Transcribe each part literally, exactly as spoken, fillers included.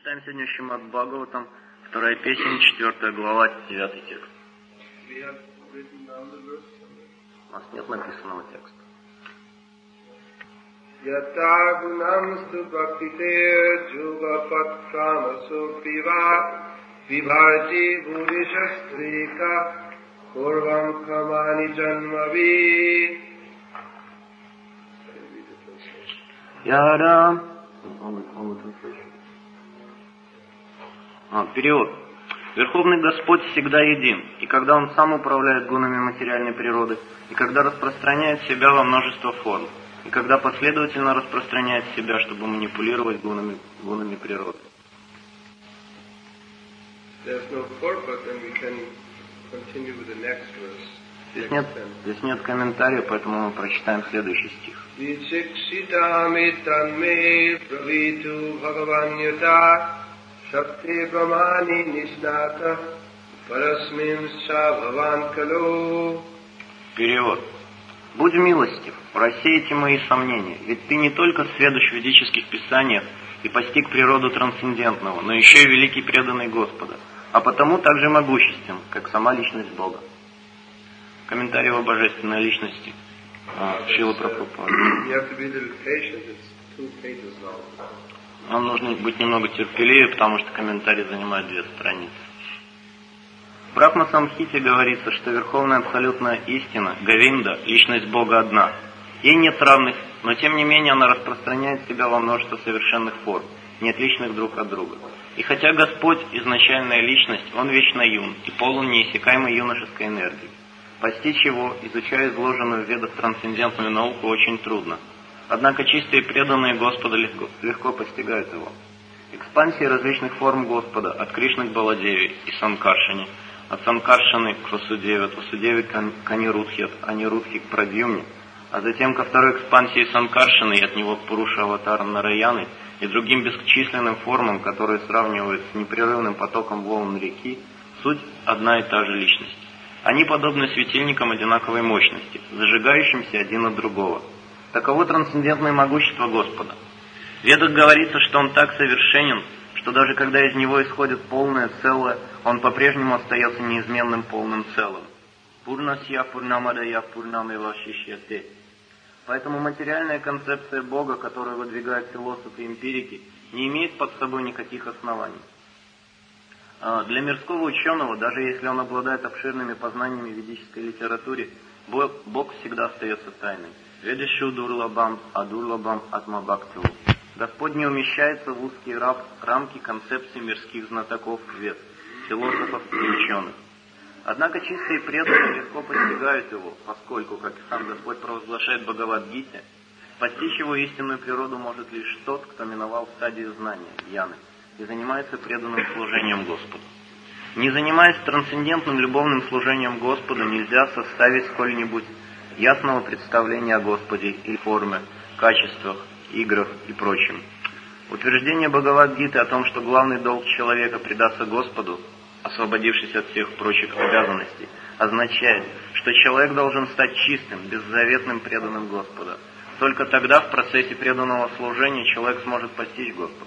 Читаем сегодня Шримад Бхагаватам, вторая песня, четвертая глава, девятый текст. У нас нет написанного текста. Yata gunamstu bhaktite jugapad kamasu piva vibhaji buddhishastrika kurvam kamani janmavi. Яра. А, перевод. Верховный Господь всегда един, и когда Он сам управляет гунами материальной природы, и когда распространяет себя во множество форм, и когда последовательно распространяет себя, чтобы манипулировать гунами, гунами природы. Здесь нет, здесь нет комментариев, поэтому мы прочитаем следующий стих. Перевод. Будь милостив, рассейте мои сомнения, ведь ты не только сведущ в ведических писаниях и постиг природу трансцендентного, но еще и великий преданный Господа, а потому также могуществен, как сама личность Бога. Комментарий о божественной личности Шрила Прабхупады. Нам нужно быть немного терпеливее, потому что комментарий занимает две страницы. В Брахма Самхите говорится, что верховная абсолютная истина, Говинда, личность Бога одна. Ей нет равных, но тем не менее она распространяет себя во множество совершенных форм, не отличных друг от друга. И хотя Господь изначальная личность, Он вечно юн и полон неиссякаемой юношеской энергии. Постичь Его, изучая изложенную в ведах трансцендентную науку, очень трудно. Однако чистые преданные Господа легко, легко постигают Его. Экспансии различных форм Господа, от Кришны к Баладеве и Санкаршине, от Санкаршины к Васудеве, от Васудеве к Анирудхи, от Анирудхи к Прадьюмне, а затем ко второй экспансии Санкаршины и от него к Пуруша Аватарам Нараяны и другим бесчисленным формам, которые сравнивают с непрерывным потоком волн реки, суть одна и та же личность. Они подобны светильникам одинаковой мощности, зажигающимся один от другого. Таково трансцендентное могущество Господа. В Ведах говорится, что Он так совершенен, что даже когда из Него исходит полное целое, Он по-прежнему остается неизменным полным целым. Пурнасья пурнамадая пурнамева шишьяте. Поэтому материальная концепция Бога, которую выдвигают философы и эмпирики, не имеет под собой никаких оснований. Для мирского ученого, даже если он обладает обширными познаниями в ведической литературе, Бог, Бог всегда остается тайной. Ведешу дурлабам, адурлабам атмабактилу. Господь не умещается в узкие рамки концепций мирских знатоков вед, философов и ученых. Однако чистые преданные легко постигают Его, поскольку, как и сам Господь провозглашает в Бхагавад-гите, постичь Его истинную природу может лишь тот, кто миновал стадию знания, яны, и занимается преданным служением Господу. Не занимаясь трансцендентным любовным служением Господу, нельзя составить сколь-нибудь ясного представления о Господе и форме, качествах, играх и прочем. Утверждение Бхагавад-гиты о том, что главный долг человека предаться Господу, освободившись от всех прочих обязанностей, означает, что человек должен стать чистым, беззаветным преданным Господа. Только тогда в процессе преданного служения человек сможет постичь Господа.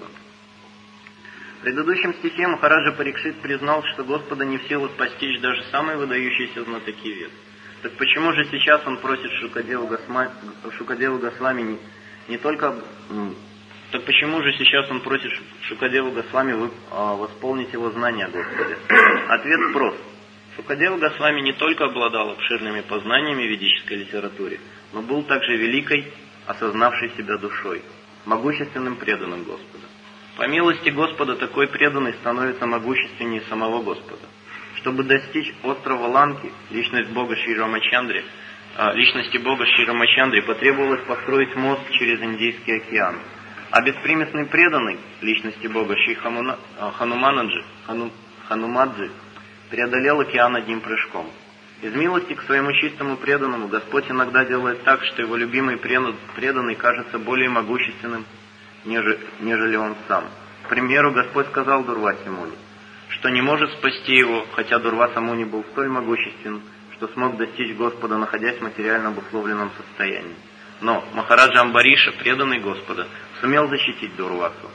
В предыдущем стихе Махараджа Парикшит признал, что Господа не в силах постичь даже самые выдающиеся знатоки вед. Так почему же сейчас он просит Шукадеву Госвами, Шукадеву Госвами не, не только... Так почему же сейчас он просит Шукадеву Госвами вы, а, восполнить его знания о Господе? Ответ прост. Шукадева Госвами не только обладал обширными познаниями в ведической литературе, но был также великой, осознавшей себя душой, могущественным преданным Господа. По милости Господа такой преданный становится могущественнее самого Господа. Чтобы достичь острова Ланки, личность Бога Шри Рамачандри, а, личности Бога Шри Рамачандри потребовалось построить мост через Индийский океан. А беспримесный преданный личности Бога Шри Хамуна, Хануманаджи, Хану, Ханумаджи преодолел океан одним прыжком. Из милости к своему чистому преданному Господь иногда делает так, что его любимый преданный кажется более могущественным, нежели, нежели он сам. К примеру, Господь сказал Дурвасе Муни, что не может спасти его, хотя Дурваса Муни был столь могуществен, что смог достичь Господа, находясь в материально обусловленном состоянии. Но Махараджа Амбариша, преданный Господа, сумел защитить Дурвасу.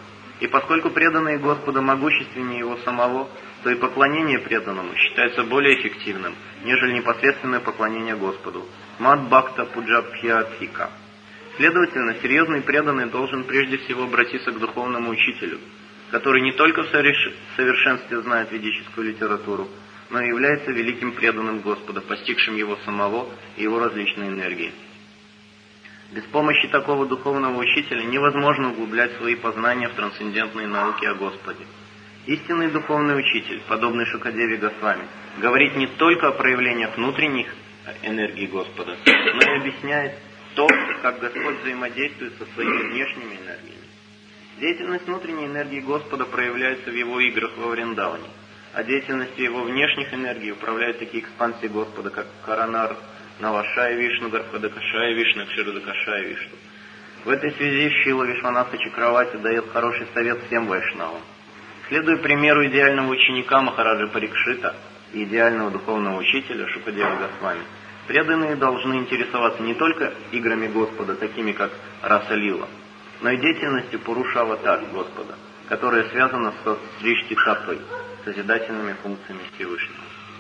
И поскольку преданные Господа могущественнее Его самого, то и поклонение преданному считается более эффективным, нежели непосредственное поклонение Господу. Мад Бхакта Пуджабхьятхика. Следовательно, серьезный преданный должен прежде всего обратиться к духовному учителю, который не только в совершенстве знает ведическую литературу, но и является великим преданным Господа, постигшим Его самого и Его различные энергии. Без помощи такого духовного учителя невозможно углублять свои познания в трансцендентные науки о Господе. Истинный духовный учитель, подобный Шукадеве Госвами, говорит не только о проявлениях внутренних энергий Господа, но и объясняет то, как Господь взаимодействует со своими внешними энергиями. Деятельность внутренней энергии Господа проявляется в Его играх во Вриндаване, а деятельностью Его внешних энергий управляют такие экспансии Господа, как Каранар, Навашая Вишну, Гархвадакашая Вишну, Кширудакашая Вишну. В этой связи Шрила Вишванатха Чакравати дает хороший совет всем вайшнавам. Следуя примеру идеального ученика Махараджи Парикшита и идеального духовного учителя Шукадева Госвами, преданные должны интересоваться не только играми Господа, такими как Раса Лила, но и деятельностью Пуруша-аватар Господа, которая связана со Сришти-таттвой, созидательными функциями Всевышнего.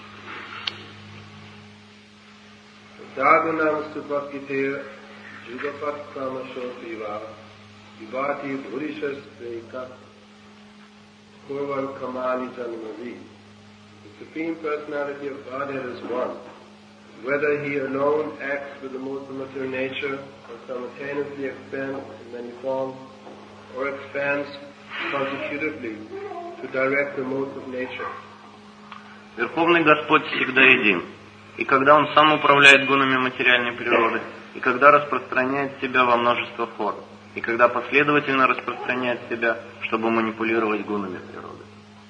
Dagunam Supakite Jugapat Kamashotiva Vivati Bhurishas Veka Kurvan Kamani Janmavi. The Supreme Personality of Godhead is one. Whether He alone acts with the modes of material nature or simultaneously expands in many forms or expands consecutively to direct the modes of nature. Верховный Господь всегда един. И когда Он сам управляет гунами материальной природы, и когда распространяет себя во множество форм, и когда последовательно распространяет себя, чтобы манипулировать гунами природы.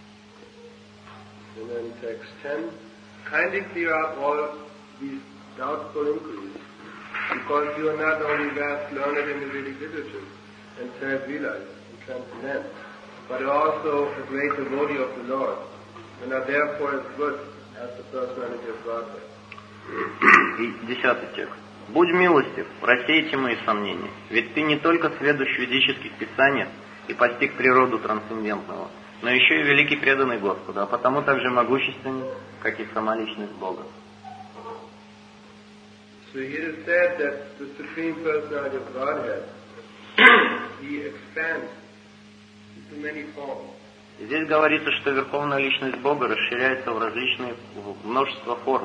And then text ten. Kindly clear up all these doubtful inquiries, because you are not only vast learned in the Vedic literature and self-realized and transcendent, but also a great devotee of the Lord, and are therefore as good as the personality of Godhead. И десятый текст. «Будь милостив, рассейте мои сомнения, ведь ты не только сведущ в ведических писаниях и постиг природу трансцендентного, но еще и великий преданный Господу, а потому также могущественный, как и сама личность Бога». So it is said that the Supreme Personality of Godhead, He expands into many forms. Здесь говорится, что Верховная Личность Бога расширяется в различные, в множество форм.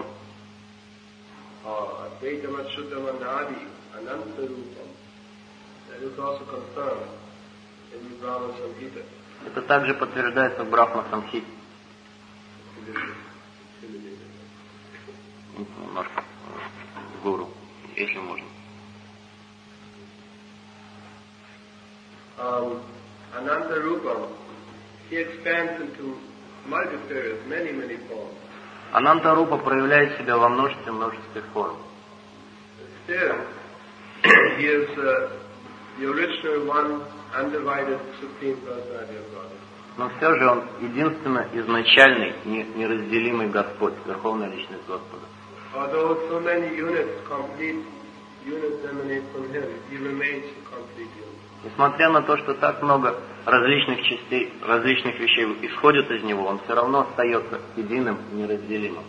Это также подтверждается в Брахма Самхите. Немножко гуру, если можно. Um, Ananta Rupam, he expands into multifarious, many, many forms. Ананта Рупа проявляет себя во множестве множестве форм. Still, he is uh, the original one, undivided Supreme Personality of God. Но все же он единственно изначальный, неразделимый Господь, Верховная Личность Господа. Although so many units, complete units emanate from him, he remains a complete unit. Несмотря на то, что так много различных частей, различных вещей исходит из него, он все равно остается единым, неразделимым.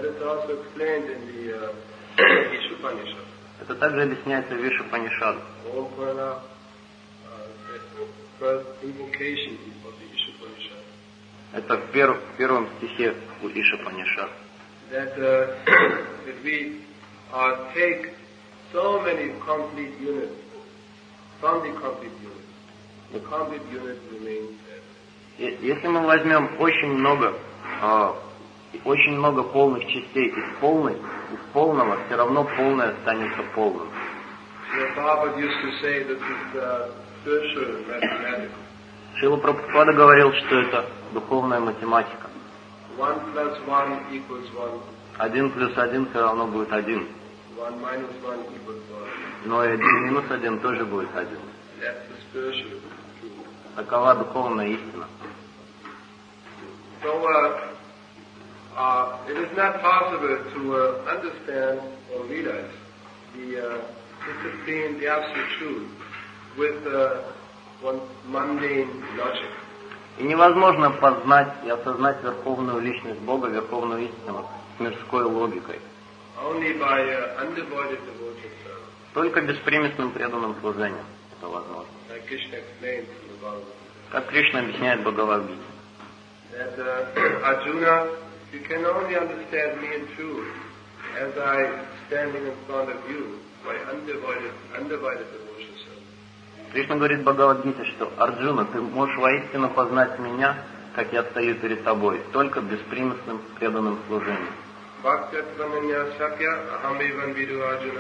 Это также объясняется в Ишупанишаде. Это в, перв, в первом стихе у Ишупанишада. That uh, if we uh, take so many complete units from the complete unit, the complete unit remains there. Если мы возьмем очень много, э, очень много полных частей из полной, из полного, все равно полное останется полным. Шрила Прабхупада говорил, что это духовная математика. One plus one equals one. Один плюс один все равно будет один. One minus one equals one. Но и один минус один тоже будет один. That's the spiritual truth. Такова духовная истина. So, uh, uh, it is not possible to uh, understand or realize the, uh, the supreme, the absolute truth with uh, one's mundane logic. И невозможно познать и осознать верховную личность Бога, верховную истину с мирской логикой. Only by uh, undivided devotion service. Только беспримесным преданным служением это возможно. Like Krishna explains in the Bhagavad Gita. Как Кришна объясняет в Бхагавад-гите. That uh, Arjuna, you can only understand me in truth as I standing in front of you by undivided, undivided devotion service. Кришна говорит в Бхагавад-гите, что Арджуна, ты можешь воистину познать меня, как я стою перед тобой, только беспримесным преданным служением. Bhaktyatvananya Sakya Ahamevan Vidu Arjuna.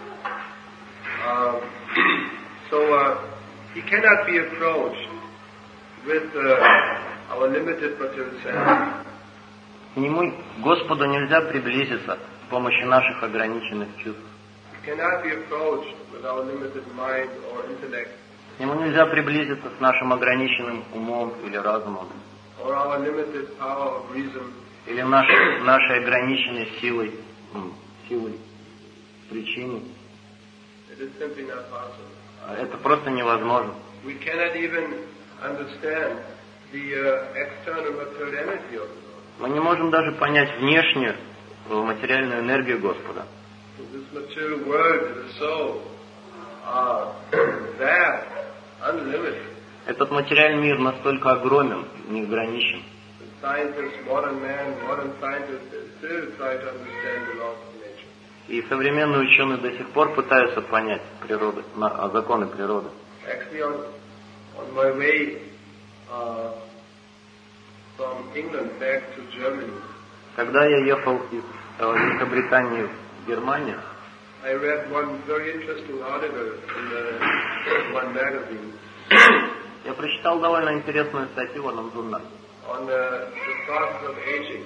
Uh, so uh, he cannot be approached with uh, our limited material sense. К нему, Господу, нельзя приблизиться с помощью наших ограниченных чувств. He cannot be approached with our limited mind or intellect. К нему нельзя приблизиться с нашим ограниченным умом или разумом. Or our limited power of reason. Или нашей, нашей ограниченной силой, силой причины. It is simply not possible. Это просто невозможно. We cannot even understand the uh, external material energy of the Lord. Мы не можем даже понять внешнюю материальную энергию Господа. This material world is so uh, vast, unlimited. Этот материальный мир настолько огромен, неограничен. Scientists, modern man, modern scientists still try to understand the laws of nature. И современные ученые до сих пор пытаются понять природу, законы природы. Actually, on, on my way uh, from England back to Germany, когда я ехал из Великобритании в Германию, I read one very interesting article in the, one magazine. Я прочитал довольно интересную статью в одном журнале. On the, the process of aging.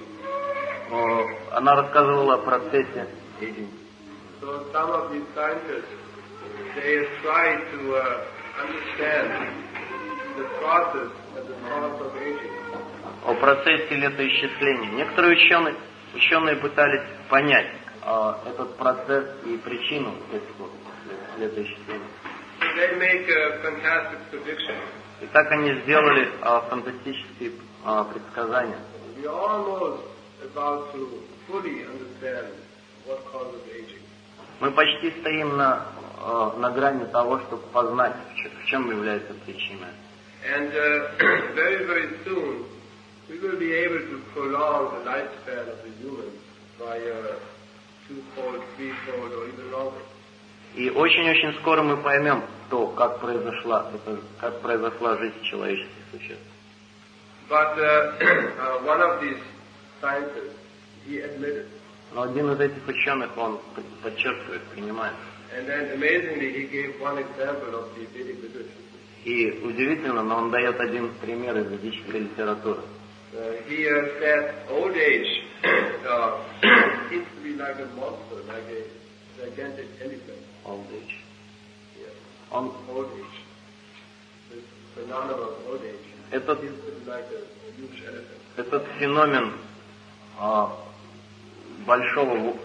Она рассказывала о процессе aging. So some of these scientists, they have tried to uh, understand the process and the cause of aging. О процессе летоисчисления. Некоторые ученые, ученые пытались понять а, этот процесс и причину летоисчисления. They make a fantastic prediction. И так они сделали а, фантастические а, предсказания. We are almost about to fully understand what causes aging. Мы почти стоим на, а, на грани того, чтобы познать, в чем является причина. And uh, very, very soon, we will be able to prolong the lifespan of the human by a two-fold, three-fold, or even longer. И очень-очень скоро мы поймем то, как произошла, это, как произошла жизнь человеческих существ. But uh, uh, one of these scientists, he admitted. Но один из этих ученых, он подчеркивает, принимает. And then amazingly, he gave one example of the Vedic literature. И удивительно, но он дает один пример из ведической литературы. Uh, he uh, said old age uh, seems to be like a monster, like a gigantic elephant. Old age. Yes. Он, Old age. The phenomenon of old age. Этот, seems to be like a huge elephant. этот феномен а, большого...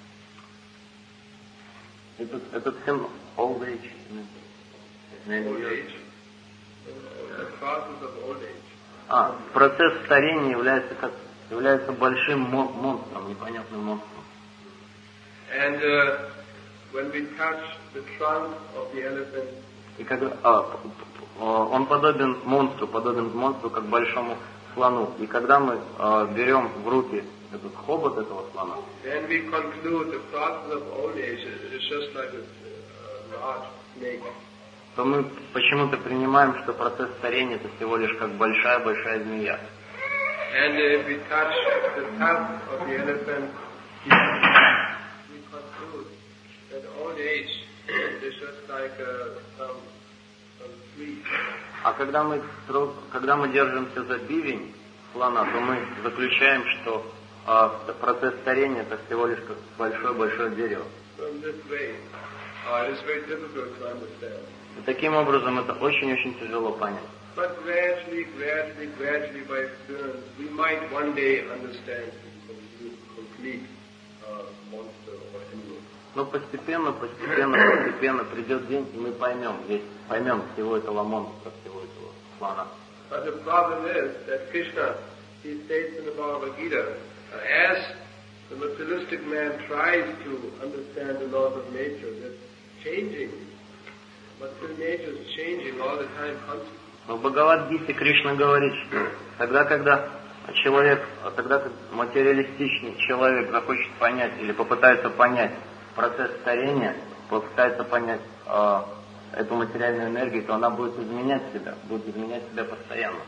Этот, этот феномен... Old age. Old age. The process of old age. А, процесс старения является, как, является большим мон- монстром, непонятным монстром. And uh, when we touch the trunk of the elephant, И когда, а, п- п- он подобен монстру, подобен монстру, как большому слону. И когда мы а, берем в руки этот хобот этого слона, then we conclude the process of old age is just like a uh, large snake. то мы почему-то принимаем, что процесс старения это всего лишь как большая-большая змея. And if we touch the tusk of the elephant, we conclude that old age is just like uh, some, some tree. А когда мы, строг- когда мы держимся за бивень слона, то мы заключаем, что а, процесс старения это всего лишь как большое-большое дерево. So in this way, uh, it's very difficult to understand. И таким образом это очень-очень тяжело понять. But gradually, gradually, gradually, by experience, we might one day understand the complete uh, monster or animal. Но постепенно, постепенно, постепенно придет день, и мы поймем весь, поймем всего этого монстра, всего этого слона. But the problem is that Krishna, he states in the Bhagavad Gita, uh, as the materialistic man tries to understand the laws of nature, that's changing. Material nature is changing all the time, constantly. Но в Бхагавад-гите Кришна говорит, что тогда, когда человек, тогда как материалистичный человек захочет понять или попытается понять процесс старения, попытается понять э, эту материальную энергию, то она будет изменять себя, будет изменять себя постоянно.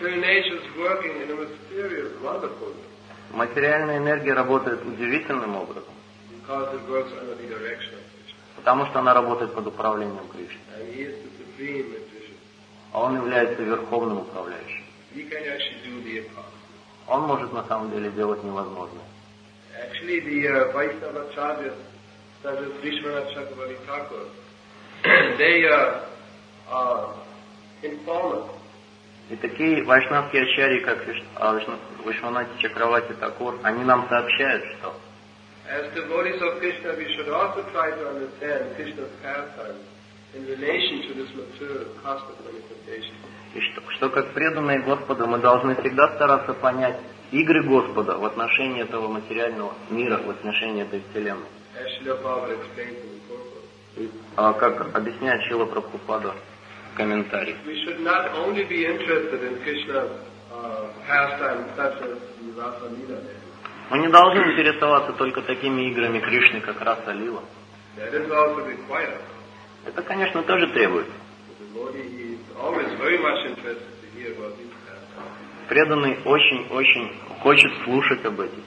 Материальная энергия работает удивительным образом, потому что она работает под управлением Кришны. А он является верховным управляющим. Он может на самом деле делать невозможное. Actually, the uh, Vaishnava Acharyas, such as Vishwanath Chakravarti Thakur, they uh, uh, inform us. И такие вайшнавские ачарьи, как Вишванати Чакравати Такур, они нам сообщают, что as devotees of Krishna, we should also try to understand Krishna's pastimes in relation to this material cosmic manifestation. И что, что как преданные Господа мы должны всегда стараться понять игры Господа в отношении этого материального мира, в отношении этой вселенной. И, а, как объясняет Шрила Прабхупада в комментарии. Мы не должны интересоваться только такими играми Кришны, как Раса Лила. Это, конечно, тоже требуется. Преданный очень-очень хочет слушать об этих.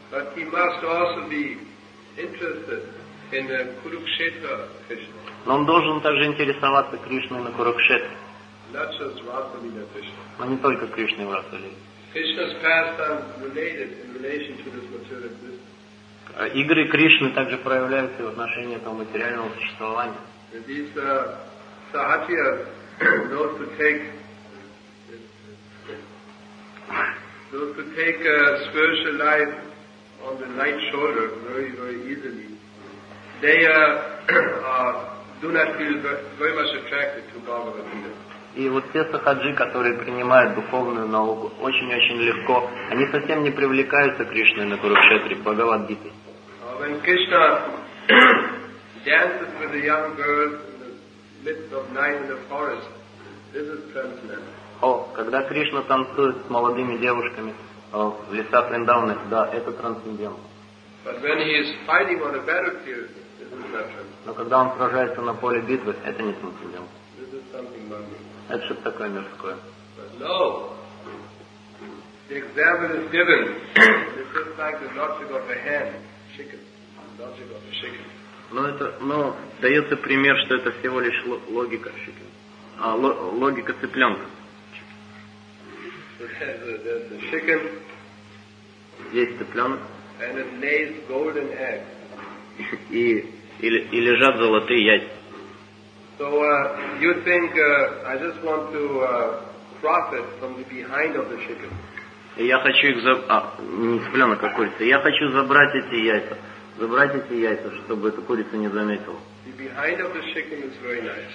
Но он должен также интересоваться Кришной на Курукшетре. Но не только Кришной в Расалиле. Игры Кришны также проявляются в отношении этого материального существования. Sahajiya those who take those who take uh, spiritual life on the light shoulder very very easily, they uh, uh, do not feel very much attracted to Bhagavad Gita. И вот те сахаджи, которые принимают духовную науку очень-очень легко, они совсем не привлекаются Кришной на Курукшетре, Бхагавад-гитой. Uh, when Krishna dances with the young girls of night in the forest, this is transcendental. О, когда Кришна танцует с молодыми девушками о, в лесах Вриндаваны, да, это трансцендентно. But when he is fighting on a battlefield, this is not transcendental. Но когда он сражается на поле битвы, это не трансцендентно. This is something mundane. Это что-то такое мирское. But no, the example is given. This is like the logic of a hen, chicken, the logic of a chicken. Но это, но дается пример, что это всего лишь логика, а, логика цыпленка. Есть цыпленок. И, и, и лежат золотые яйца. So uh, you think uh, I just want to uh, profit from the behind of the chicken? И я хочу их забрать, а, не цыпленок, а курица. Я хочу забрать эти яйца. Забрать эти яйца, чтобы эта курица не заметила. Nice.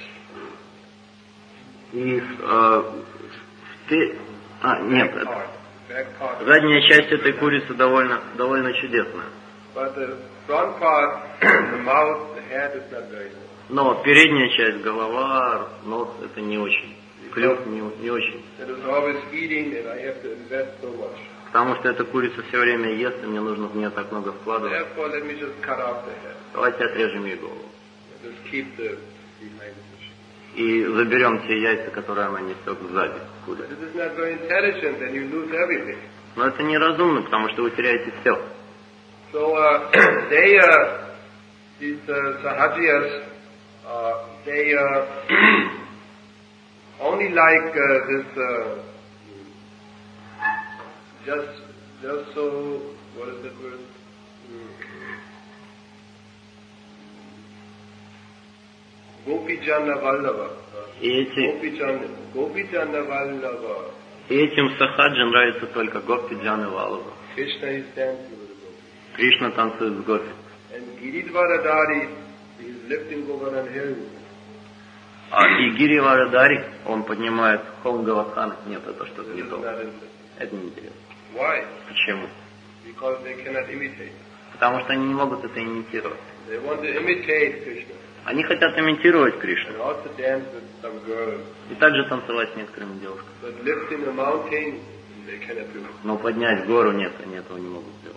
И э, ты, а нет, это, задняя часть этой курицы довольно, довольно чудесная. Part, mouth, nice. Но передняя часть, голова, нос, это не очень. Клюв не, не очень. Потому что эта курица все время ест, и мне нужно в нее так много вкладывать. Давайте отрежем ей голову. И заберем те яйца, которые она несет сзади. Но это неразумно, потому что вы теряете все. So uh, they, uh, these uh, Sahajiyas, uh, they uh, only like uh, this. Uh, Just, just so, what is that word? Gopijana Vallava. Gopijana, Gopijana Vallava. И этим сахаджи нравится только Гопи Джана Валлава. Krishna is dancing with the Gopis. Кришна танцует с Гопи. And Giridvaradari is lifting Govardhan hill. А и Гириварадари, он поднимает холм Говардхана. Нет, это что-то не то. Это не интересно. Why? Почему? Because they cannot imitate. Потому что они не могут это имитировать. They want to imitate Krishna. Они хотят имитировать Кришну. And also dance with some girls. И также танцевать с некоторыми девушками. But lifting a mountain, they cannot do. Но поднять гору нет, они этого не могут сделать.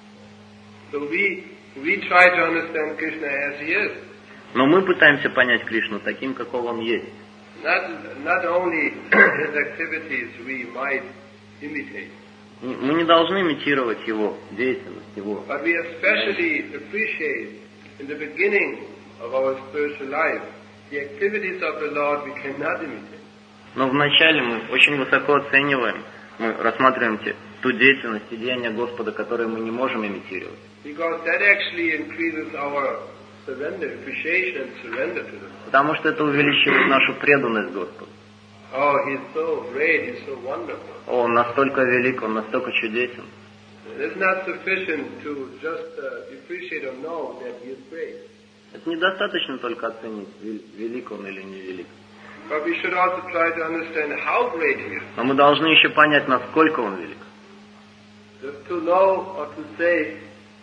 So we we try to understand Krishna as he is. Но мы пытаемся понять Кришну таким, каков он есть. Not not only his activities we might imitate. Мы не должны имитировать его деятельность, его. But we especially appreciate in the beginning of our spiritual life the activities of the Lord we cannot imitate. Но вначале мы очень высоко оцениваем, мы рассматриваем те, ту деятельность и деяния Господа, которые мы не можем имитировать. Because that actually increases our surrender, appreciation and surrender to Him. Потому что это увеличивает нашу преданность Господу. Oh, He's so great, He's so wonderful. Он настолько велик, он настолько чудесен. It's not sufficient to just uh, appreciate or know that He is great. Это недостаточно только оценить, велик он или не велик. But we should also try to understand how great He is. Но мы должны еще понять, насколько он велик. Just to know or to say,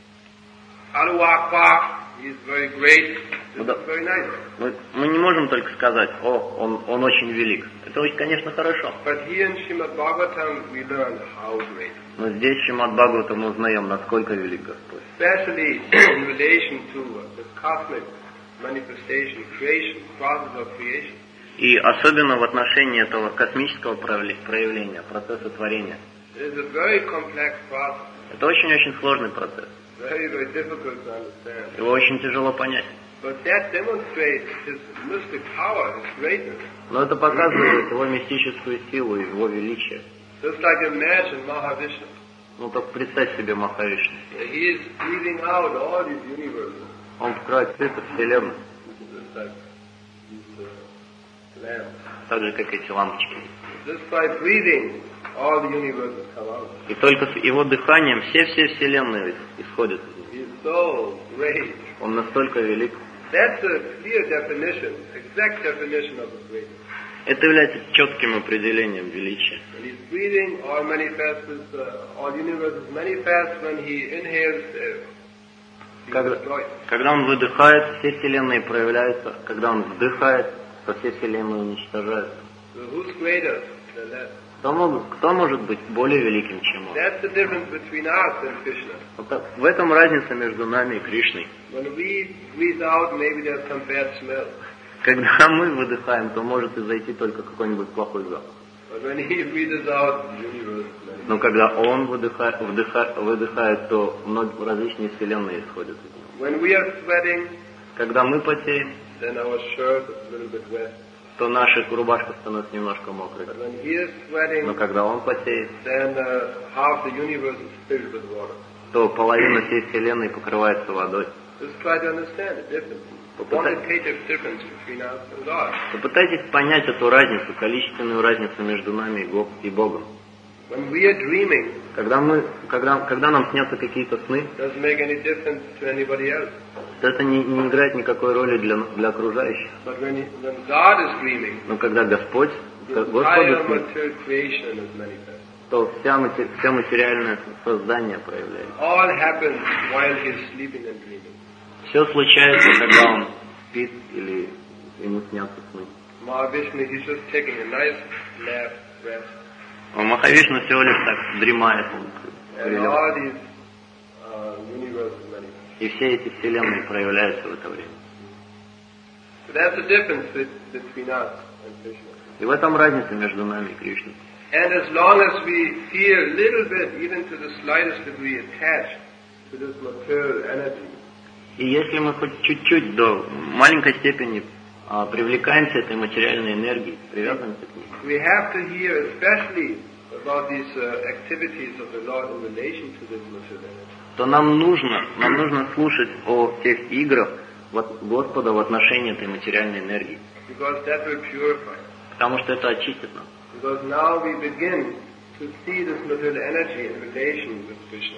Aruakpa, He is very great, this is very nice. Мы, мы не можем только сказать, о, он, он очень велик. Это, конечно, хорошо. But here in Srimad Bhagavatam we learn how great. Но здесь, в Шримад Бхагаватам, мы узнаем, насколько велик Господь. Especially in relation to the cosmic manifestation, creation, process of creation. И особенно в отношении этого космического проявления, процесса творения. It is a very complex process. Это очень-очень сложный процесс. Very, very difficult to understand. Его очень тяжело понять. But that demonstrates His mystic power, His greatness. Но это показывает его мистическую силу, его величие. Just like imagine Mahavishnu. Ну так представь себе Махавишну. He is breathing out all these universes. Он покрывает всю эту вселенную. Just like these uh, lamps. Так же, как эти лампочки. Just by breathing, all the universes come out. И только с его дыханием все-все вселенные исходят. He is so great. Он настолько велик. That's a clear definition, exact definition of His greatness. Это является четким определением величия. When He's breathing, all manifests, uh, all universes manifest when He inhales. Uh, когда, когда он выдыхает, все вселенные проявляются. Когда он вдыхает, то все вселенные уничтожаются. So who's greater than that? Кто, могут, кто может быть более великим, чем он? That's the difference between us and Krishna. Вот так, в этом разница между нами и Кришной. When we breathe out, maybe there's some bad smell. Когда мы выдыхаем, то может изойти только какой-нибудь плохой запах. But when He breathes out, the universe manifests. Но когда он выдыхает, вдыхает, выдыхает, то многие различные вселенные исходят из него. When we are sweating, Когда мы потеем, then our shirt is a little bit wet. то наша рубашка становится немножко мокрой. But when He is sweating, Но когда он потеет, then uh, half the universe is filled with water. то половина всей вселенной покрывается водой. Just try to understand the difference, the quantitative difference between us and God. Попытайтесь понять эту разницу, количественную разницу между нами и Го- и Богом. When we are dreaming, Когда, мы, когда, когда нам снятся какие-то сны, it doesn't make any difference to anybody else. то это не, не играет никакой роли для, для окружающих. But when, he, when God is dreaming, Но когда Господь, the Господь entire снится, material creation is manifest. то вся, мати- все материальное создание проявляется. All happens while he is sleeping and dreaming. Все случается, когда он спит или ему снятся сны. Mahavishnu, he's just taking a nice nap, rest. А Махавишну всего лишь так дремает, он And прилег. all these uh, universes manifest. И все эти вселенные проявляются в это время. So that's the difference with, between us and Krishna. И в этом разница между нами и Кришной. And as long as we feel a little bit, even to the slightest degree, attached to this material energy, И если мы хоть чуть-чуть до маленькой степени а, привлекаемся этой материальной энергией, привязываемся к ней, we have to hear especially about these uh, activities of the Lord in relation to this material energy. то нам нужно, нам нужно слушать о тех играх вот Господа в отношении этой материальной энергии. Because that will purify. Потому что это очистит нас. Because now we begin to see this material energy in relation with Krishna.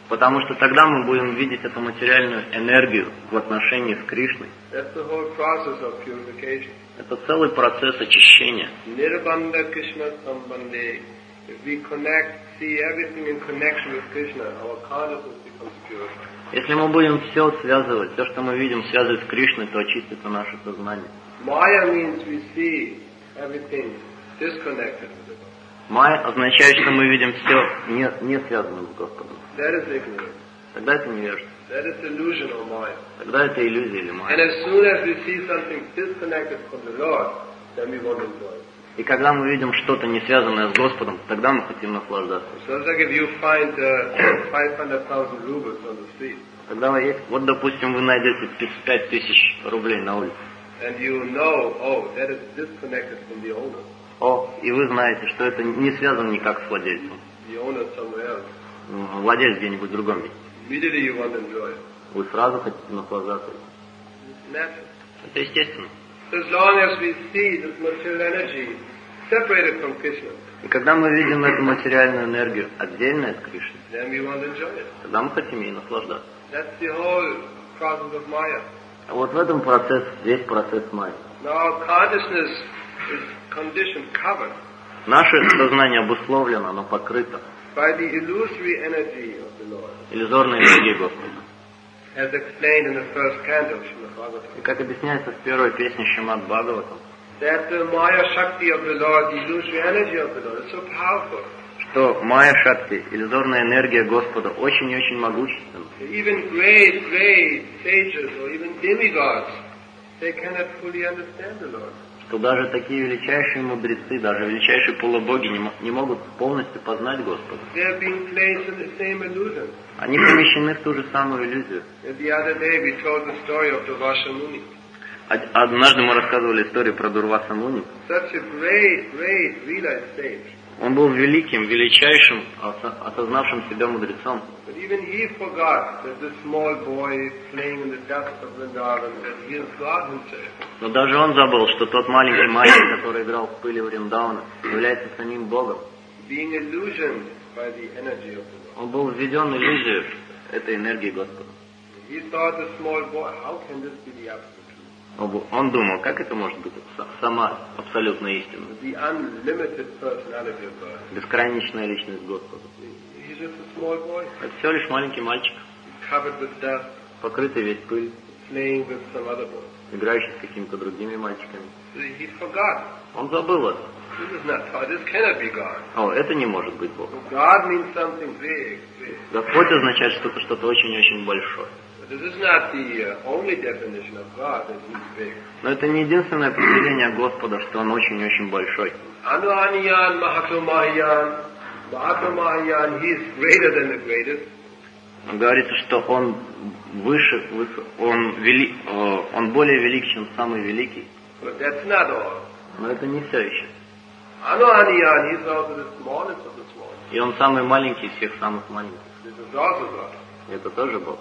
Потому что тогда мы будем видеть эту материальную энергию в отношении с Кришной. That's the whole process of purification. Это целый процесс очищения. Nirbandha Krishna Sambandhe. If we connect, see everything in connection with Krishna, our consciousness becomes purified. Если мы будем все связывать, все, что мы видим, связывать с Кришной, то очистится наше сознание. Maya means we see everything disconnected with it. Майя означает, что мы видим все не, не связанным с Господом. That is ignorance. Тогда это невежество. That is illusion or Maya. Тогда это иллюзия или And майя. as soon as we see something disconnected from the Lord, then we want to enjoy it. И когда мы видим что-то не связанное с Господом, тогда мы хотим наслаждаться. So it's like if you find uh, five hundred thousand rubles on the street, Когда вы есть, вот допустим, вы найдете пять тысяч рублей на улице. and you know, oh, that is disconnected from the owner. О, и вы знаете, что это не связано никак с владельцем. The owner is somewhere else. Ну, Владелец где-нибудь в другом месте. Immediately you want to enjoy it. Вы сразу хотите наслаждаться. It's natural. Это естественно. So as long as we see this material energy separated from Krishna, И когда мы видим эту материальную энергию отдельно от Кришны, then we want to enjoy it. тогда мы хотим ей наслаждаться. That's the whole process of Maya. А вот в этом процесс, весь процесс майи. Now consciousness is conditioned, covered Наше сознание обусловлено, оно покрыто by the illusory energy of the Lord, иллюзорной энергией Господа. as explained in the first canto of Srimad Bhagavatam. И как объясняется в первой песне Шримад Бхагаватам, That the Maya Shakti of the Lord, the illusory energy of the Lord, is so powerful. что майя Шакти, иллюзорная энергия Господа, очень и очень могущественна. Even great, great sages or even demigods, they cannot fully understand the Lord. Что даже такие величайшие мудрецы, даже величайшие полубоги не, мо- не могут полностью познать Господа. They are being placed in the same illusion. Они помещены в ту же самую иллюзию. And the other day we told the story of the Vashamuni. Од- Однажды мы рассказывали историю про Дурваса Муни. Such a great, great realized sage. Он был великим, величайшим, осо- осознавшим себя мудрецом. But even he forgot that this small boy playing in the dust of Vrindavan, that he is God himself. Но даже он забыл, что тот маленький мальчик, который играл в пыли Вриндауна, является самим Богом. Being illusioned by the energy of the Lord. Он был введен в иллюзию этой энергии Господа. He thought the small boy, how can this be the absolute truth? Он был- Он думал, как это может быть с- сама абсолютная истина, The unlimited personality of God. бесконечная личность Господа. He's just a small boy, Это всего лишь маленький мальчик, covered with dust, покрытый весь пыль, playing with some other boy. играющий с какими-то другими мальчиками. So he forgot. Он забыл это. This is not God. This cannot be God. О, это не может быть Бог. So God means something big, big. Господь означает что-то, что-то очень-очень большое. But this is not the uh, only definition of God, that He's big. Но это не единственное определение Господа, что Он очень-очень большой. Anuhaniyan Mahakamahayan. Mahakamahayan, He is greater than the greatest. Говорится, что Он выше, выс- он, вели, э, он более велик, чем самый великий. But that's not all. Но это не все еще. Anuhaniyan, He is also the smallest of the small. И Он самый маленький из всех самых маленьких. This is also God. И это тоже Бог.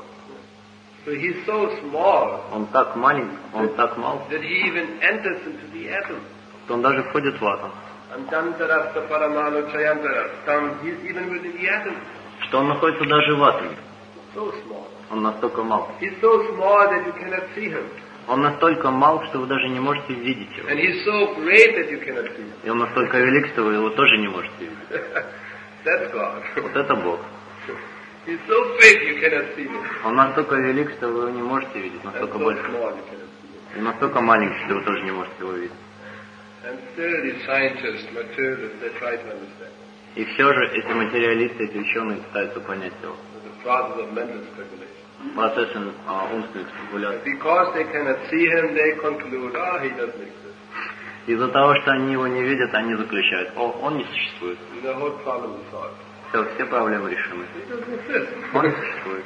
So He's so small Он так маленький, Он так мал, that He even enters into the atom. что Он даже входит в атом. Antantarasta Paramanu Chayantarastam, He's even within the atom. Что Он находится даже в атоме. So small. Он настолько мал. He's so small that you cannot see Him. Он настолько мал, что вы даже не можете видеть его. And He's so great that you cannot see Him. И Он настолько велик, что вы его тоже не можете видеть. That's God. Вот это Бог. He's so big you cannot see Him. Он настолько велик, что вы его не можете видеть, And настолько so большой. small you cannot see Him. И настолько маленький, что вы тоже не можете его видеть. And still the scientists, materialists, they try to understand И все же эти материалисты, эти ученые пытаются понять его. the process of mental speculation. Процесс а, умственных спекуляций. Because they cannot see Him, they conclude, ah, He doesn't exist. Из-за того, что они его не видят, они заключают, о, он не существует. And the whole problem is solved. Все, все проблемы решены. He doesn't exist. Он не существует.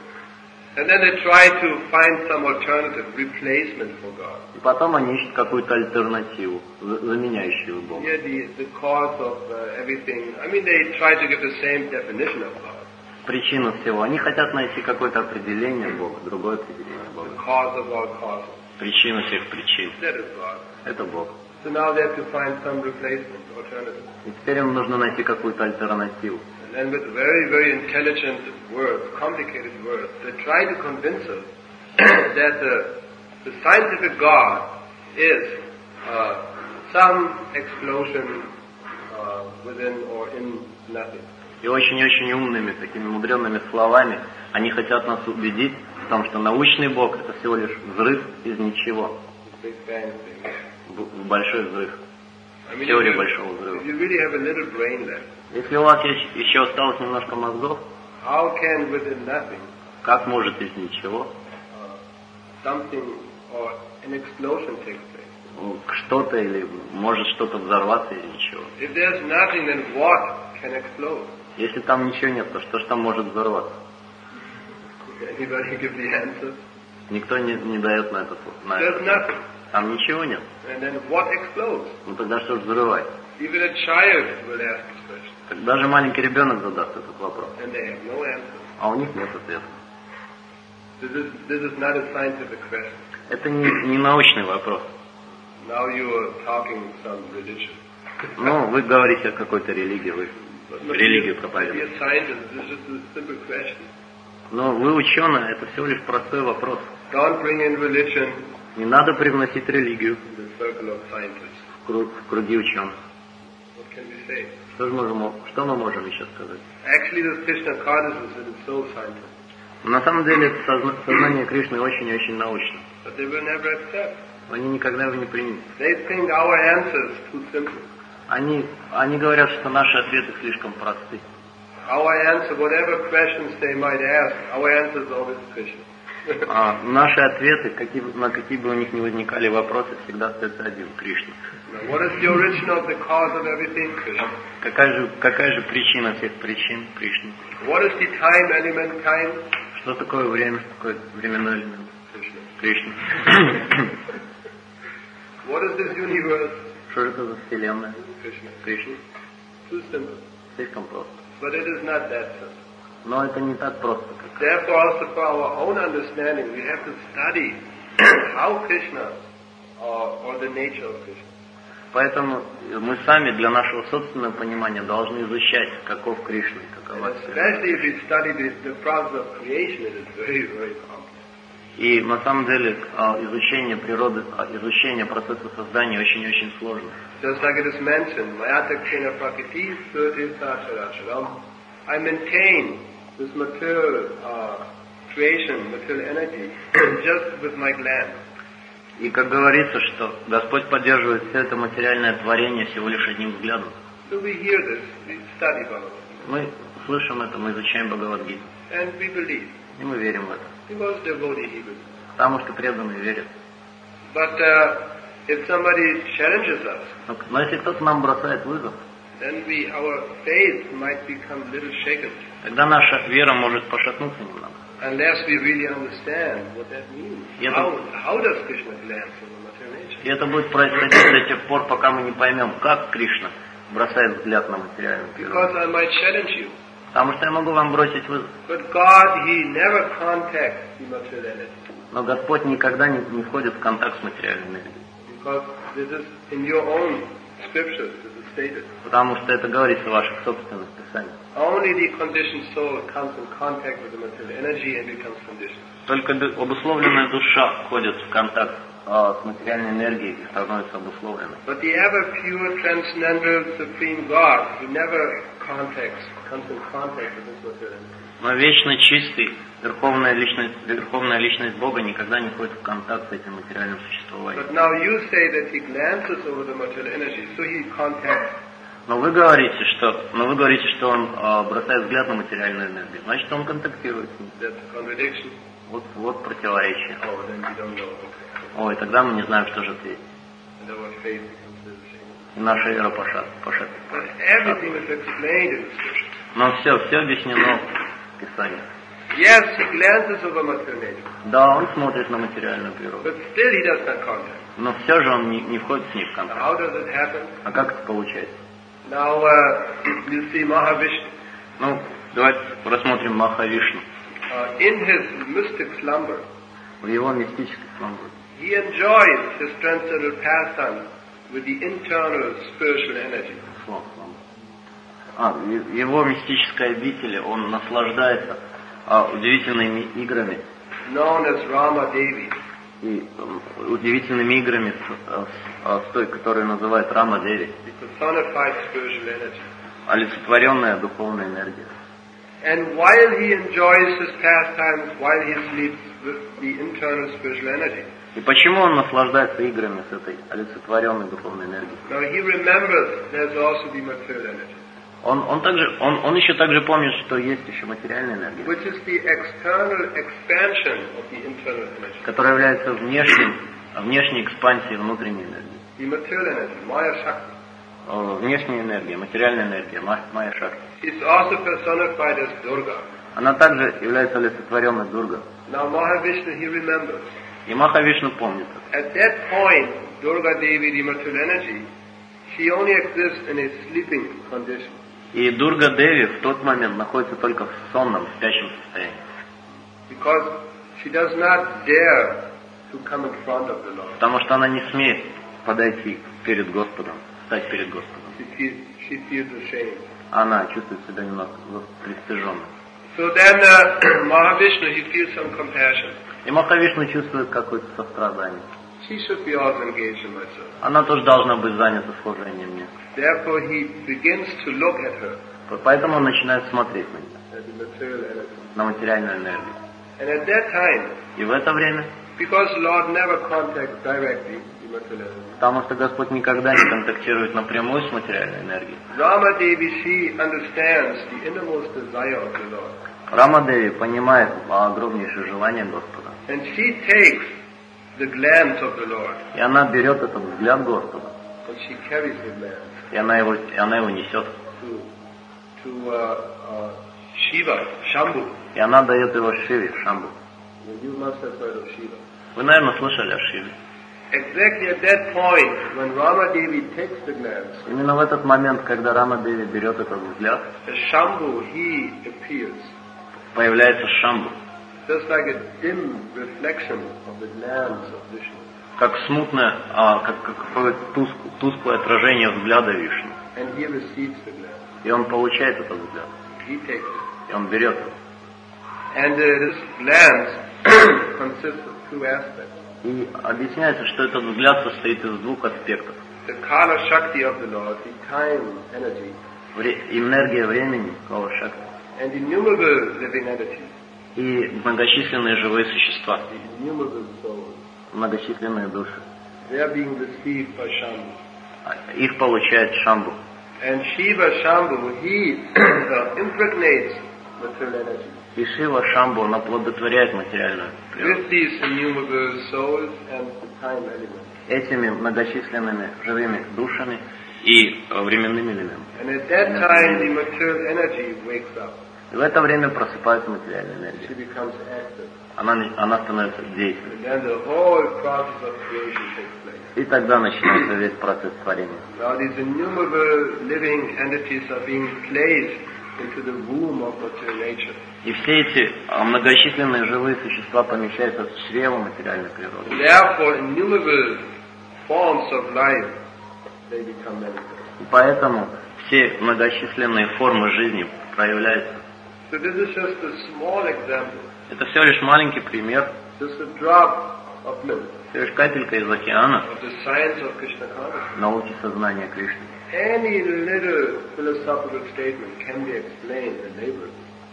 And then they try to find some alternative replacement for God. И потом они ищут какую-то альтернативу, за- заменяющую Бога. Here the, the cause of uh, everything, I mean they try to give the same definition of God. Причину всего. Они хотят найти какое-то определение Бога, другое определение The Бога. cause of all causes. Причину всех причин. That is God. Это Бог. So now they have to find some replacement, alternative. И теперь им нужно найти какую-то альтернативу. And and with very, very intelligent words, complicated words, they try to convince us that the, the scientific God is uh, some explosion uh, within or in nothing. И очень-очень умными, такими мудренными словами они хотят нас убедить в том, что научный Бог это всего лишь взрыв из ничего. Big Bang thing. Б- большой взрыв. I mean, Теория if you, большого взрыва. if you really have a little brain left, Если у вас есть, еще осталось немножко мозгов, how can within nothing как может из ничего uh, something or an explosion take place? ну, что-то или может что-то взорваться из ничего? If there's nothing, then what can explode? Если там ничего нет, то что ж там может взорваться? Anybody give the answer? Никто не, не дает на этот на There's это. nothing. Там ничего нет. And then what explodes? Ну тогда что ж взрывать? Even a child will ask this question. Так даже маленький ребенок задаст этот вопрос. And they have no answer. А у них нет ответа. This is, this is not a scientific question. Это не, не научный вопрос. Now you are talking some religion. Ну, вы говорите о какой-то религии, вы But not религию be a проповедуете. scientist, this is just a simple question. Но вы ученые, это всего лишь простой вопрос. Don't bring in religion Не надо привносить религию in the circle of scientists. в, круг, в круги ученых. What can we say? Что, же можем, что мы можем еще сказать? Actually, this Krishna consciousness is so scientific. На самом деле созна- сознание Кришны очень и очень научно. But they will never accept. Они никогда его не примут. They think our answers too simple. Они, они говорят, что наши ответы слишком просты. Our answer, whatever questions they might ask, our answer is always Krishna. А наши ответы, какие, бы- на какие бы у них ни возникали вопросы, всегда остается один – Кришна. Now, what is the origin of the cause of everything? Krishna. Какая же, какая же причина всех причин Кришны? What is the time element? Time? Что такое время, что такое временной элемент? Krishna. Кришна. What is this universe? Что это за вселенная? Krishna. Кришна. Too simple. Слишком просто. But it is not that simple. Но это не так просто, как Therefore, also for our own understanding, we have to study how Krishna, or, or the nature of Krishna. Поэтому мы сами для нашего собственного понимания должны изучать, каков Кришна, And какова вселенная. especially if we study the, the process of creation, it is very, very complex. И на самом деле а, изучение природы, а, изучение процесса создания очень-очень сложно. Just like it is mentioned, Mayata Krina Prakriti Surti Sacharacharam, I maintain this material uh, creation, material energy, just with my glance. И как говорится, что Господь поддерживает все это материальное творение всего лишь одним взглядом. So we hear this, we study Bhagavad Gita, Мы слышим это, мы изучаем Бхагавад-гиту. and we believe. И мы верим в это. Because devotee he believes. Потому что преданные верят. But uh, if somebody challenges us, Но, но если кто-то нам бросает вызов, then we, our faith might become a little shaken, тогда наша вера может пошатнуться немного. unless we really understand what that means. Yeah, How, but- how does Krishna glance over material nature? И это будет происходить до тех пор, пока мы не поймем, как Кришна бросает взгляд на материальную природу. Because I might challenge you. Потому что я могу вам бросить вызов. But God, He never contacts the material energy. Но Господь никогда не, не входит в контакт с материальной энергией. Because this is in your own scriptures, this is stated. Потому что это говорится в ваших собственных писаниях. Only the conditioned soul comes in contact with the material energy and becomes conditioned. Только ду- обусловленная душа входит в контакт а, с материальной энергией и становится обусловленной. But the ever pure, transcendental, supreme God, He never contacts, comes in contact with this material energy. Но вечно чистый, верховная личность, верховная личность Бога никогда не входит в контакт с этим материальным существованием. But now you say that He glances over the material energy, so He contacts. Но вы говорите, что, но вы говорите, что он а, бросает взгляд на материальную энергию. Значит, он контактирует с ней. That's a contradiction. Вот, вот противоречие. Oh, then we don't know. Okay. Ой, тогда мы не знаем, что же ответить. And our faith becomes a little shaken. И наша вера пошат, пошат. But everything is explained in the scripture. Но все, все объяснено в Писании. Yes, He glances over material nature, Да, он смотрит на материальную природу. but still He does not contact. Но все же он не, не входит с ней в Now, контакт. how does it happen? А как это получается? Now, uh, you see Mahavishnu. Ну, давайте рассмотрим Махавишну. Uh, in his mystic slumber, В его мистической сломбе. he enjoys his transcendental pastime with the internal spiritual energy. Слом, слом. А, в его мистической обители он наслаждается а, удивительными играми. Known as Rama Devi. И э, удивительными играми с, с, с той, которую называют Рама Деви. Personified spiritual energy. Олицетворенная духовная энергия. And while he enjoys his pastimes, while he sleeps with the internal spiritual energy. И почему он наслаждается играми с этой олицетворенной духовной энергией? Now he remembers there's also the material energy. Он, он, также, он, он еще также помнит, что есть еще материальная энергия, Which is the external expansion of the internal energy. которая является внешним, внешней экспансией внутренней энергии. The material energy, Maya Shakti. О, внешняя энергия, материальная энергия, Майя Шакти. It's also personified as Durga. Она также является олицетворенной Дурга. Now Mahavishnu, he remembers. И Махавишну помнит это. At that point, Durga Devi, the material energy, she only exists in a sleeping condition. И Дурга Деви в тот момент находится только в сонном, спящем состоянии. Because she does not dare to come in front of the Lord. Потому что она не смеет подойти перед Господом, стать перед Господом. She feels, she feels ashamed. Она чувствует себя немного пристыженной. So then uh, Mahavishnu, he feels some compassion. И Махавишну чувствует какое-то сострадание. She should be also engaged in my service. Она тоже должна быть занята служением мне. Therefore he begins to look at her Поэтому он начинает смотреть на нее, as a material energy. на материальную энергию. And at that time, И в это время, because Lord never contacts directly the material energy, потому что Господь никогда не контактирует напрямую с материальной энергией, Rama Devi, she understands the innermost desire of the Lord. Рама Деви понимает огромнейшее желание Господа. And she takes the glance of the Lord. И она берет этот взгляд Господа. And she carries the glance И она его, и она его несет. to, to uh, uh, Shiva, Shambhu. И она дает его Шиве, Шамбу. You must have heard of Shiva. Вы, наверное, слышали о Шиве. Exactly at that point, when Rama Devi takes the glance, Именно в этот момент, когда Рама Деви берет этот взгляд, the Shambhu, he appears. появляется Шамбу, Just like a dim reflection of the glance of Vishnu. как смутное, а, как, как какое-то туск- тусклое отражение взгляда Вишну. And he receives the glance. И он получает этот взгляд. He takes it. И он берет его. And uh, this glance consists of two aspects. И объясняется, что этот взгляд состоит из двух аспектов. The Kala Shakti of the Lord, the time energy, Вре- энергия времени, Кала Шакти, and innumerable living entities, и многочисленные живые существа, the innumerable souls. многочисленные души. They are being received by Shambhu. А их получает Шамбу. And Shiva Shambhu, he uh, impregnates material energy И Шива Шамбу, он оплодотворяет материальную природу. with these innumerable souls and the time element. Этими многочисленными живыми душами и э, временными элементами. And at that time, the material energy wakes up. И в это время просыпается материальная She энергия. becomes active. Она, не- она становится деятельной. And then the whole process of creation takes place. И тогда начинается весь процесс творения. Now these innumerable living entities are being placed into the womb of material nature. И все эти а, многочисленные живые существа помещаются в чрево материальной природы. Therefore, innumerable forms of life, they become manifest. И поэтому все многочисленные формы жизни проявляются. So this is just a small example, Это всего лишь маленький пример, just a drop of milk всего лишь капелька из океана of the science of Krishna consciousness. науки сознания Кришны. Any little philosophical statement can be explained elaborately.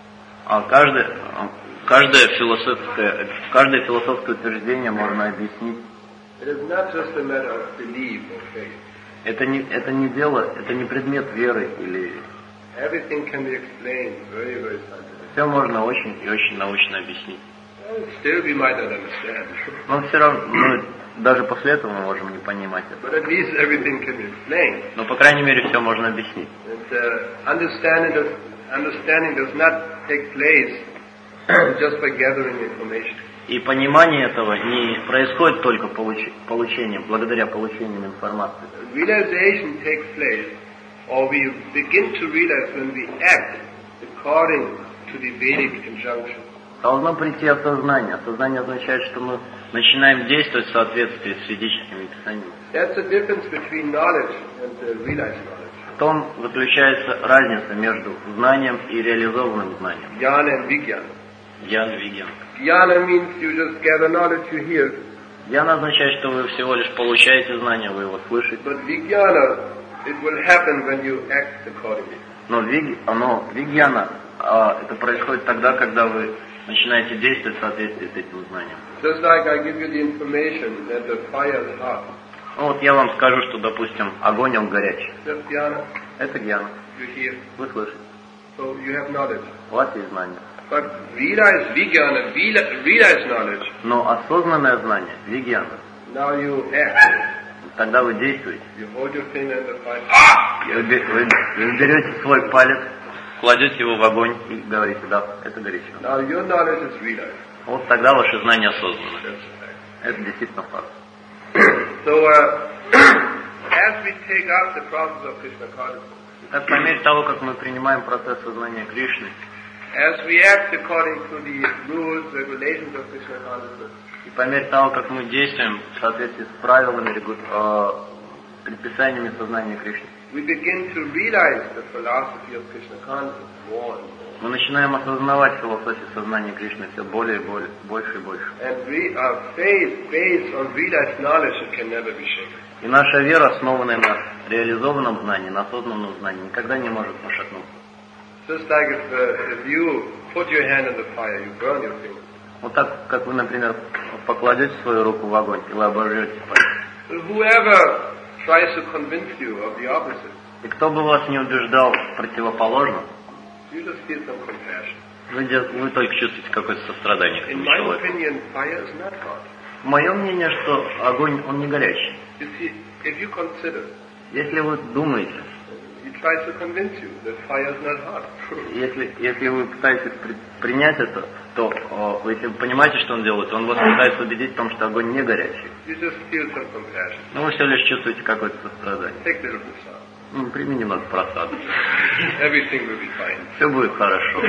А каждое, а, каждое, философское, каждое философское утверждение можно объяснить. It is not just a matter of belief or faith. Это не, это не дело, это не предмет веры или... Everything can be explained very, very scientifically. Все можно очень и очень научно объяснить. Well, still we might not understand. Но все равно, ну, даже после этого мы можем не понимать это. But at least everything can be explained. Но, по крайней мере, все можно объяснить. And uh, understanding, does, understanding does not take place just by gathering information. И понимание этого не происходит только получ- получением, благодаря получению информации. Realization takes place, or we begin to realize when we act according to the Vedic injunction. Должно прийти осознание. Осознание означает, что мы начинаем действовать в соответствии с ведическими писаниями. That's the difference between knowledge and uh, realized knowledge. том заключается разница между знанием и реализованным знанием. Jnana and Vijnana. Гьян, вигьян. Jnana means you just gather knowledge, you hear. Гьян означает, что вы всего лишь получаете знания, вы его слышите. But Vijnana, it will happen when you act accordingly. Но, виг, но вигьяна, а, это происходит тогда, когда вы начинаете действовать в соответствии с этим знанием. Just like I give you the information that the fire is hot. Ну вот я вам скажу, что, допустим, огонь он горячий. That's jnana. Это гьяна. You hear. Вы слышите. So you have knowledge. У вас есть знание. But realize Vijnana, realize knowledge. Но осознанное знание, вигьяна, Now you act. тогда вы действуете. You hold your finger in the fire. Ah! Вы, бе- вы, вы берете свой палец, кладете его в огонь и говорите, да, это горячо. Now your knowledge is realized. Вот тогда ваше знание осознанно. That's a fact. Это действительно факт. So, uh, as we take up the process of Krishna consciousness, Так, по мере того, как мы принимаем процесс сознания Кришны, as we act according to the rules, regulations of Krishna consciousness, и по мере того, как мы действуем в соответствии с правилами, регу- э, предписаниями сознания Кришны, we begin to realize the philosophy of Krishna consciousness more and more. мы начинаем осознавать философию сознания Кришны все более и более, больше и больше. And we, our faith based on realized knowledge, it can never be shaken. И наша вера, основанная на реализованном знании, на осознанном знании, никогда не может пошатнуться. Just like if, uh, if you put your hand in the fire, you burn your finger. Вот так, как вы, например, покладете свою руку в огонь, и вы обожжете палец. So whoever tries to convince you of the opposite, И кто бы вас не убеждал в противоположном, you just feel some compassion. вы, де- вы только чувствуете какое-то сострадание к In этому my человеку. opinion, fire is not hot. Мое мнение, что огонь, он не горячий. You see, if you consider, Если вы думаете, he tries to convince you that fire is not hot. если, если вы пытаетесь при- принять это, то о, если вы понимаете, что он делает, он вас пытается убедить в том, что огонь не горячий. You just feel some compassion. Но вы все лишь чувствуете какое-то сострадание. Take a little prasad. Ну, прими немного просады. Everything will be fine. Все будет хорошо.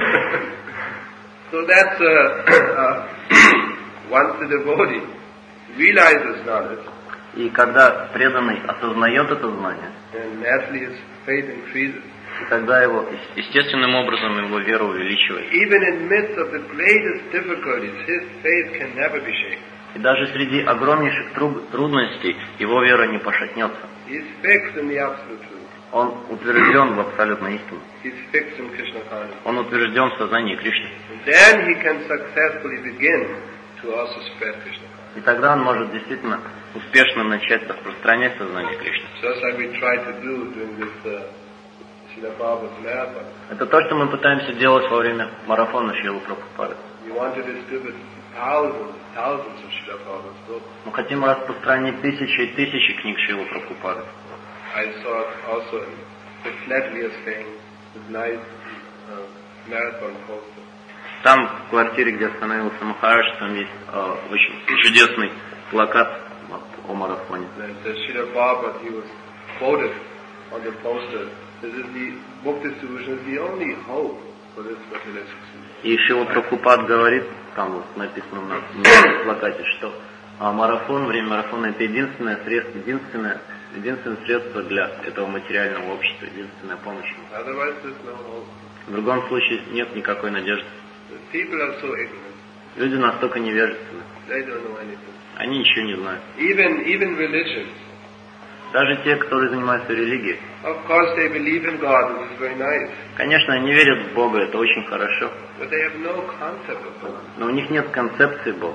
So that's uh, uh, once the devotee realizes knowledge, И когда преданный осознает это знание, and naturally his faith increases. и тогда его естественным образом его вера увеличивается. Even in midst of the greatest difficulties, his faith can never be shaken. И даже среди огромнейших тру- трудностей его вера не пошатнется. He is fixed in the absolute truth. Он утвержден в абсолютной истине. He is fixed in Krishna consciousness. Он утвержден в сознании Кришны. And then he can successfully begin to also spread Krishna consciousness. И тогда он может действительно успешно начать распространять сознание Кришны. Just like we try to do during this uh, Srila Prabhupada's marathon. Это то, что мы пытаемся делать во время марафона Шрилы Прабхупады. We want to distribute thousands, thousands of Srila Prabhupada's books. Мы хотим распространить тысячи и тысячи книг Шрилы Прабхупады. I saw it also in the Flatlier thing, this nice uh, marathon poster. Там, в квартире, где остановился Махарадж, там есть э, очень чудесный плакат вот, о марафоне. And the Srila Prabhupada, he was quoted on the poster. This is the book distribution is the only hope for this material success. И Шрила Прабхупад говорит, там вот написано на, на плакате, что а, марафон, время марафона это единственное средство, единственное, единственное средство для этого материального общества, единственная помощь. Otherwise there's no hope. В другом случае нет никакой надежды. The people are so ignorant. Люди настолько невежественны. They don't know anything. Они ничего не знают. Even even religions. Даже те, которые занимаются религией. Of course they believe in God, which is very nice. Конечно, они верят в Бога, это очень хорошо. But they have no concept of God. Но у них нет концепции Бога.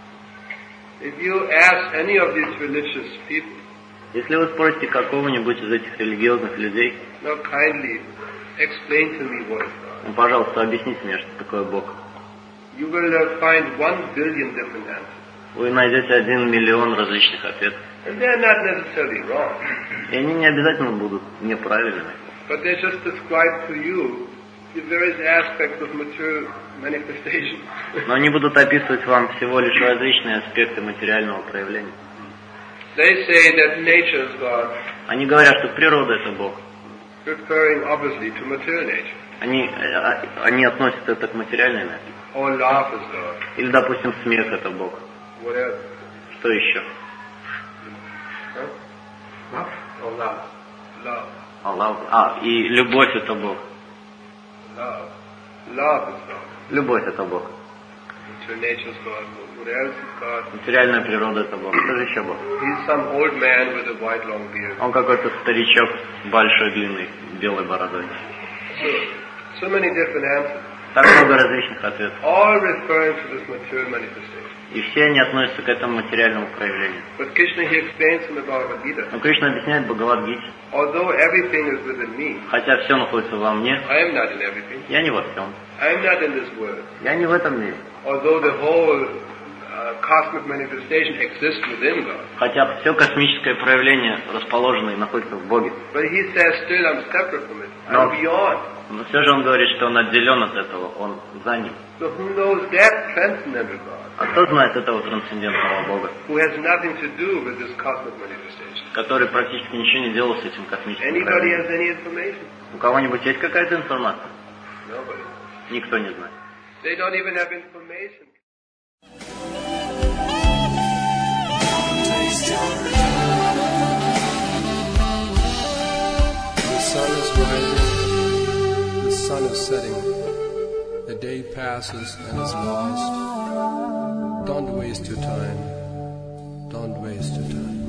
If you ask any of these religious people, Если вы спросите какого-нибудь из этих религиозных людей, now kindly explain to me what is God. ну, пожалуйста, объясните мне, что такое Бог. You will uh, find one billion different answers. Вы найдете один миллион различных ответов. And they're not necessarily wrong. И они не обязательно будут неправильными. But they just describe to you the various aspects of material manifestation. Но они будут описывать вам всего лишь различные аспекты материального проявления. They say that nature is God, Они говорят, что природа это Бог. referring obviously to material nature. Они, э, они относят это к материальной энергии. Or love is God. Или, допустим, смех это Бог. What else? Что еще? Huh? Love. Or love. Love. Аллах. А, и любовь это Бог. Love. Love is love. Любовь это Бог. Natural nature is God. What else is God? Материальная природа это Бог. Что же еще Бог? He's some old man with a white long beard. Он какой-то старичок с большой длинной белой бородой. So, so many different answers. Так много различных ответов. All referring to this material manifestation. И все они относятся к этому материальному проявлению. But Krishna he explains in the Bhagavad Gita. Но Кришна объясняет в Бхагавад-гите. Although everything is within me, Хотя все находится во мне, I am not in everything. я не во всем. I am not in this world. Я не в этом мире. Although the whole uh, cosmic manifestation exists within God. Хотя все космическое проявление расположено и находится в Боге. But he says still I'm separate from it. No. I'm beyond. Но все же он говорит, что он отделен от этого, он за ним. So who knows that transcendental God? А кто знает этого трансцендентного Бога, Who has nothing to do with this cosmic manifestation? который практически ничего не делал с этим космическим Anybody проявлением? has any information? У кого-нибудь есть какая-то информация? Nobody. Никто не знает. They don't even have information. The sun is rising, the sun is setting, the day passes and is lost. Don't waste your time, don't waste your time.